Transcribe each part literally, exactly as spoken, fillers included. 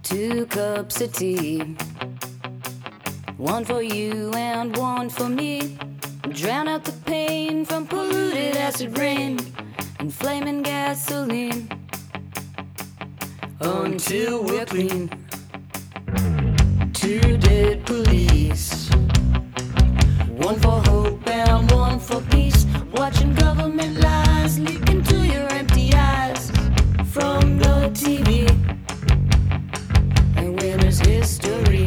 Two cups of tea, one for you and one for me. Drown out the pain from polluted acid rain and flaming gasoline until we're clean. Two dead police, one for hope and one for peace. Watching government lies leak into your empty eyes from the T V. And when there's history,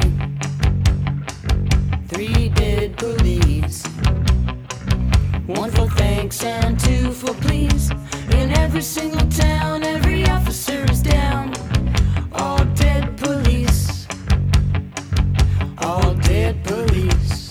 three dead police, one for thanks and two for please. In every single town, every officer is down. All dead police, all dead police.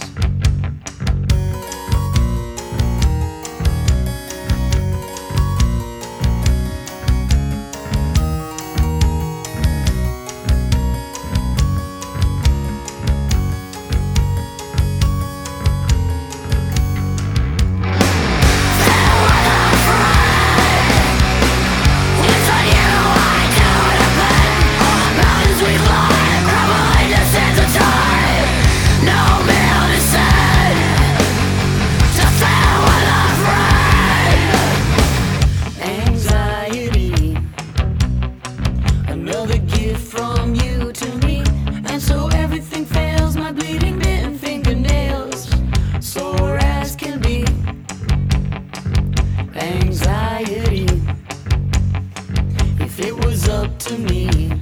Another gift from you to me, and so everything fails. My bleeding bitten fingernails, sore as can be. Anxiety, if it was up to me,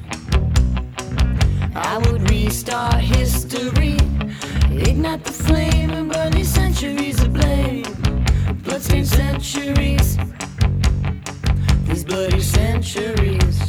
I would restart history, ignite the flame and burn these centuries of blame. Bloodstained centuries, these bloody centuries.